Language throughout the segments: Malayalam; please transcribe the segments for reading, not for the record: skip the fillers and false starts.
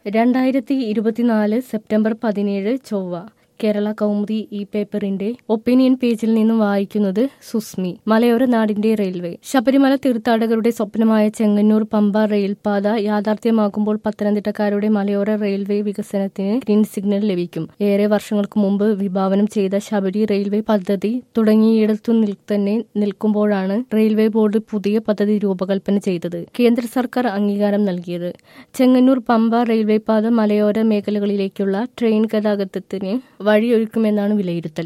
2024 സെപ്റ്റംബർ 17 ചൊവ്വ. കേരള കൗമുദി ഈ പേപ്പറിന്റെ ഒപ്പീനിയൻ പേജിൽ നിന്നും വായിക്കുന്നത് സുസ്മി. മലയോര നാടിന്റെ റെയിൽവേ. ശബരിമല തീർത്ഥാടകരുടെ സ്വപ്നമായ ചെങ്ങന്നൂർ പമ്പ റെയിൽപാത യാഥാർത്ഥ്യമാകുമ്പോൾ പത്തനംതിട്ടക്കാരുടെ മലയോര റെയിൽവേ വികസനത്തിന് ഗ്രീൻ സിഗ്നൽ ലഭിക്കും. ഏറെ വർഷങ്ങൾക്ക് മുമ്പ് വിഭാവനം ചെയ്ത ശബരി റെയിൽവേ പദ്ധതി തുടങ്ങിയിടത്തു തന്നെ നിൽക്കുമ്പോഴാണ് റെയിൽവേ ബോർഡ് പുതിയ പദ്ധതി രൂപകൽപ്പന ചെയ്തത്, കേന്ദ്ര സർക്കാർ അംഗീകാരം നൽകിയത്. ചെങ്ങന്നൂർ പമ്പ റെയിൽവേ പാത മലയോര മേഖലകളിലേക്കുള്ള ട്രെയിൻ ഗതാഗതത്തിന് വഴിയൊരുക്കുമെന്നാണ് വിലയിരുത്തൽ.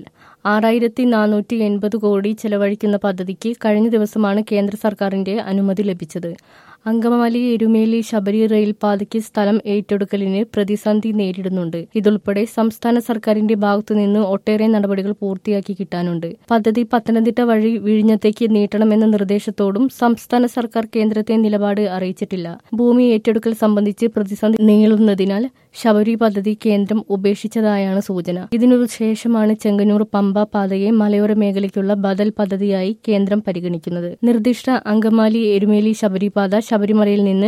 6480 കോടി ചെലവഴിക്കുന്ന പദ്ധതിക്ക് കഴിഞ്ഞ ദിവസമാണ് കേന്ദ്ര സർക്കാരിന്റെ അനുമതി ലഭിച്ചത്. അങ്കമാലി എരുമേലി ശബരി റെയിൽപാതയ്ക്ക് സ്ഥലം ഏറ്റെടുക്കലിന് പ്രതിസന്ധി നേരിടുന്നുണ്ട്. ഇതുൾപ്പെടെ സംസ്ഥാന സർക്കാരിന്റെ ഭാഗത്തുനിന്ന് ഒട്ടേറെ നടപടികൾ പൂർത്തിയാക്കി കിട്ടാനുണ്ട്. പദ്ധതി പത്തനംതിട്ട വഴി വിഴിഞ്ഞത്തേക്ക് നീട്ടണമെന്ന നിർദ്ദേശത്തോടും സംസ്ഥാന സർക്കാർ കേന്ദ്രത്തെ നിലപാട് അറിയിച്ചിട്ടില്ല. ഭൂമി ഏറ്റെടുക്കൽ സംബന്ധിച്ച് പ്രതിസന്ധി നീളുന്നതിനാൽ ശബരി പദ്ധതി കേന്ദ്രം ഉപേക്ഷിച്ചതായാണ് സൂചന. ഇതിനു ശേഷമാണ് ചെങ്ങന്നൂർ പമ്പ പാതയെ മലയോര മേഖലയ്ക്കുള്ള ബദൽ പദ്ധതിയായി കേന്ദ്രം പരിഗണിക്കുന്നത്. നിർദ്ദിഷ്ട അങ്കമാലി എരുമേലി ശബരി പാത ശബരിമലയിൽ നിന്ന്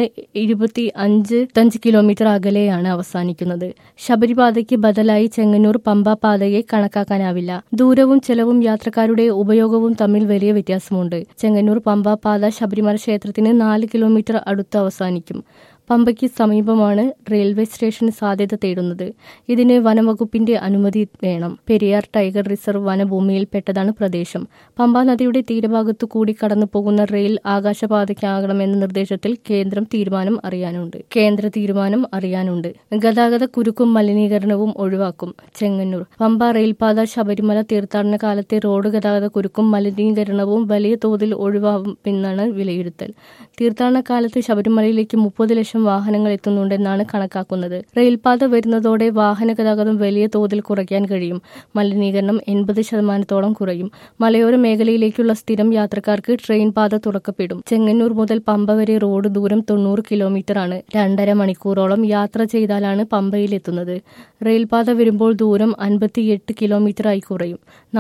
25 കിലോമീറ്റർ അകലെയാണ് അവസാനിക്കുന്നത്. ശബരിപാതയ്ക്ക് ബദലായി ചെങ്ങന്നൂർ പമ്പ പാതയെ കണക്കാക്കാനാവില്ല. ദൂരവും ചെലവും യാത്രക്കാരുടെ ഉപയോഗവും തമ്മിൽ വലിയ വ്യത്യാസമുണ്ട്. ചെങ്ങന്നൂർ പമ്പ പാത ശബരിമല ക്ഷേത്രത്തിന് 4 കിലോമീറ്റർ അടുത്ത് അവസാനിക്കും. പമ്പയ്ക്ക് സമീപമാണ് റെയിൽവേ സ്റ്റേഷൻ സാധ്യത തേടുന്നത്. ഇതിന് വനംവകുപ്പിന്റെ അനുമതി വേണം. പെരിയാർ ടൈഗർ റിസർവ് വനഭൂമിയിൽപ്പെട്ടതാണ് പ്രദേശം. പമ്പാ നദിയുടെ തീരഭാഗത്തു കൂടി കടന്നു പോകുന്ന റെയിൽ ആകാശപാതയ്ക്കാകണമെന്ന നിർദ്ദേശത്തിൽ കേന്ദ്ര തീരുമാനം അറിയാനുണ്ട്. ഗതാഗത കുരുക്കും മലിനീകരണവും ഒഴിവാക്കും. ചെങ്ങന്നൂർ പമ്പ റെയിൽപാത ശബരിമല തീർത്ഥാടന കാലത്തെ റോഡ് ഗതാഗത കുരുക്കും മലിനീകരണവും വലിയ തോതിൽ ഒഴിവാകുമെന്നാണ് വിലയിരുത്തൽ. തീർത്ഥാടന കാലത്ത് ശബരിമലയിലേക്ക് 30 ലക്ഷം വാഹനങ്ങൾ എത്തുന്നുണ്ടെന്നാണ് കണക്കാക്കുന്നത്. റെയിൽപാത വരുന്നതോടെ വാഹന ഗതാഗതം വലിയ തോതിൽ കുറയ്ക്കാൻ കഴിയും. മലിനീകരണം 80% കുറയും. മലയോര മേഖലയിലേക്കുള്ള സ്ഥിരം യാത്രക്കാർക്ക് ട്രെയിൻ പാത തുറക്കപ്പെടും. ചെങ്ങന്നൂർ മുതൽ പമ്പ വരെ റോഡ് ദൂരം 90 കിലോമീറ്റർ ആണ്. 2.5 മണിക്കൂറോളം യാത്ര ചെയ്താലാണ് പമ്പയിലെത്തുന്നത്. റെയിൽപാത വരുമ്പോൾ ദൂരം 58 കിലോമീറ്റർ ആയി കുറയും.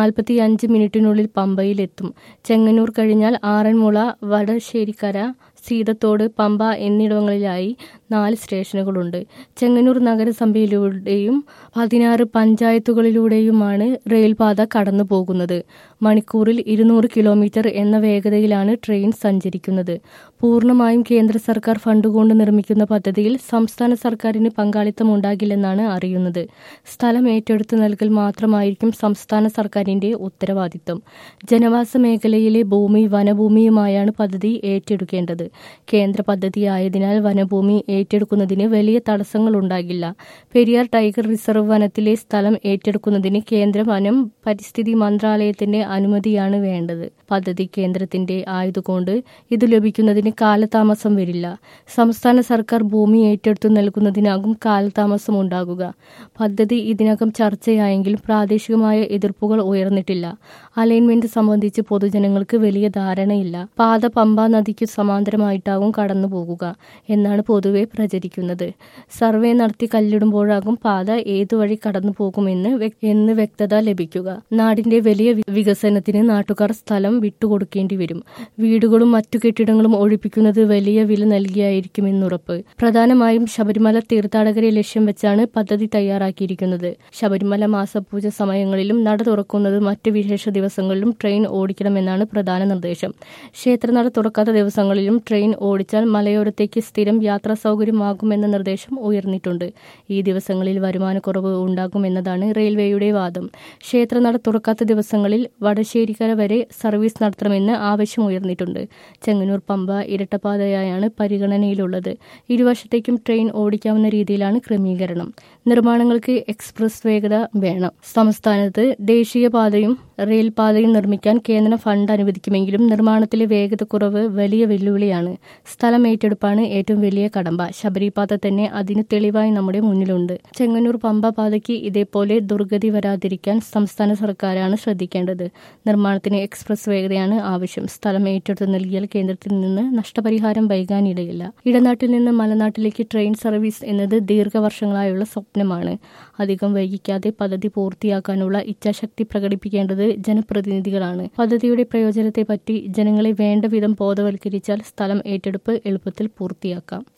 45 മിനിറ്റിനുള്ളിൽ പമ്പയിലെത്തും. ചെങ്ങന്നൂർ കഴിഞ്ഞാൽ ആറന്മുള, വടശ്ശേരിക്കര, സീതത്തോട്, പമ്പ എന്നിവിടങ്ങളിലായി 4 സ്റ്റേഷനുകളുണ്ട്. ചെങ്ങന്നൂർ നഗരസഭയിലൂടെയും 16 പഞ്ചായത്തുകളിലൂടെയുമാണ് റെയിൽപാത കടന്നു പോകുന്നത്. മണിക്കൂറിൽ 200 കിലോമീറ്റർ എന്ന വേഗതയിലാണ് ട്രെയിൻ സഞ്ചരിക്കുന്നത്. പൂർണ്ണമായും കേന്ദ്ര സർക്കാർ ഫണ്ട് കൊണ്ട് നിർമ്മിക്കുന്ന പദ്ധതിയിൽ സംസ്ഥാന സർക്കാരിന് പങ്കാളിത്തമുണ്ടാകില്ലെന്നാണ് അറിയുന്നത്. സ്ഥലം ഏറ്റെടുത്തു നൽകൽ മാത്രമായിരിക്കും സംസ്ഥാന സർക്കാരിന്റെ ഉത്തരവാദിത്തം. ജനവാസ മേഖലയിലെ ഭൂമി വനഭൂമിയുമായാണ് പദ്ധതി ഏറ്റെടുക്കേണ്ടത്. കേന്ദ്ര പദ്ധതിയായതിനാൽ വനഭൂമി ഏറ്റെടുക്കുന്നതിന് വലിയ തടസ്സങ്ങളുണ്ടാകില്ല. പെരിയാർ ടൈഗർ റിസർവ് വനത്തിലെ സ്ഥലം ഏറ്റെടുക്കുന്നതിന് കേന്ദ്ര വനം പരിസ്ഥിതി മന്ത്രാലയത്തിന്റെ അനുമതിയാണ് വേണ്ടത്. പദ്ധതി കേന്ദ്രത്തിന്റെ ആയതുകൊണ്ട് ഇത് ലഭിക്കുന്നതിന് കാലതാമസം വരില്ല. സംസ്ഥാന സർക്കാർ ഭൂമി ഏറ്റെടുത്തു നൽകുന്നതിനാകും കാലതാമസം ഉണ്ടാകുക. പദ്ധതി ഇതിനകം ചർച്ചയായെങ്കിലും പ്രാദേശികമായ എതിർപ്പുകൾ ഉയർന്നിട്ടില്ല. അലൈൻമെന്റ് സംബന്ധിച്ച് പൊതുജനങ്ങൾക്ക് വലിയ ധാരണയില്ല. പാത പമ്പാ നദിക്കു സമാന്തരമായിട്ടാകും കടന്നു പോകുക എന്നാണ് പൊതുവെ പ്രചരിക്കുന്നത്. സർവേ നടത്തി കല്ലിടുമ്പോഴാകും പാത ഏതുവഴി കടന്നു പോകുമെന്ന് വ്യക്തത ലഭിക്കുക. നാടിന്റെ വലിയ വികസനത്തിന് നാട്ടുകാർ സ്ഥലം വിട്ടുകൊടുക്കേണ്ടി വരും. വീടുകളും മറ്റു കെട്ടിടങ്ങളും ഒഴിപ്പിക്കുന്നത് വലിയ വില നൽകിയായിരിക്കുമെന്നുറപ്പ്. പ്രധാനമായും ശബരിമല തീർത്ഥാടകരെ ലക്ഷ്യം വെച്ചാണ് പദ്ധതി തയ്യാറാക്കിയിരിക്കുന്നത്. ശബരിമല മാസപൂജ സമയങ്ങളിലും നട തുറക്കുന്നത് മറ്റ് വിശേഷ ദിവസങ്ങളിലും ട്രെയിൻ ഓടിക്കണമെന്നാണ് പ്രധാന നിർദ്ദേശം. ക്ഷേത്രനട തുറക്കാത്ത ദിവസങ്ങളിലും ട്രെയിൻ ഓടിച്ചാൽ മലയോരത്തേക്ക് സ്ഥിരം യാത്രാ സൗകര്യമാകുമെന്ന നിർദ്ദേശം ഉയർന്നിട്ടുണ്ട്. ഈ ദിവസങ്ങളിൽ വരുമാനക്കുറവ് ഉണ്ടാകുമെന്നതാണ് റെയിൽവേയുടെ വാദം. ക്ഷേത്രനട തുറക്കാത്ത ദിവസങ്ങളിൽ വടശ്ശേരിക്കര വരെ സർവീസ് നടത്തണമെന്ന് ആവശ്യമുയർന്നിട്ടുണ്ട്. ചെങ്ങന്നൂർ പമ്പ ഇരട്ടപ്പാതയായാണ് പരിഗണനയിലുള്ളത്. ഇരുവശത്തേക്കും ട്രെയിൻ ഓടിക്കാവുന്ന രീതിയിലാണ് ക്രമീകരണം. നിർമ്മാണങ്ങൾക്ക് എക്സ്പ്രസ് വേഗത വേണം. സംസ്ഥാനത്ത് ദേശീയപാതയും റെയിൽപാതയും നിർമ്മിക്കാൻ കേന്ദ്രം ഫണ്ട് അനുവദിക്കുമെങ്കിലും നിർമ്മാണത്തിലെ വേഗതക്കുറവ് വലിയ വെല്ലുവിളിയാണ്. സ്ഥലം ഏറ്റെടുപ്പാണ് ഏറ്റവും വലിയ കടമ്പ. ശബരിപാത തന്നെ അതിന് തെളിവായി നമ്മുടെ മുന്നിലുണ്ട്. ചെങ്ങന്നൂർ പമ്പ പാതയ്ക്ക് ഇതേപോലെ ദുർഗതി വരാതിരിക്കാൻ സംസ്ഥാന സർക്കാരാണ് ശ്രദ്ധിക്കേണ്ടത്. നിർമ്മാണത്തിന് എക്സ്പ്രസ് വേഗതയാണ് ആവശ്യം. സ്ഥലം ഏറ്റെടുത്ത് നൽകിയാൽ കേന്ദ്രത്തിൽ നിന്ന് നഷ്ടപരിഹാരം വൈകാനിടയില്ല. ഇടനാട്ടിൽ നിന്ന് മലനാട്ടിലേക്ക് ട്രെയിൻ സർവീസ് എന്നത് ദീർഘവർഷങ്ങളായുള്ള സ്വപ്നമാണ്. അധികം വൈകിക്കാതെ പദ്ധതി പൂർത്തിയാക്കാനുള്ള ഇച്ഛാശക്തി പ്രകടിപ്പിക്കേണ്ടത് ജനപ്രതിനിധികളാണ്. പദ്ധതിയുടെ പ്രയോജനത്തെപ്പറ്റി ജനങ്ങളെ വേണ്ട വിധം ബോധവൽക്കരിച്ചാൽ സ്ഥലം ഏറ്റെടുപ്പ് എളുപ്പത്തിൽ പൂർത്തിയാക്കാം.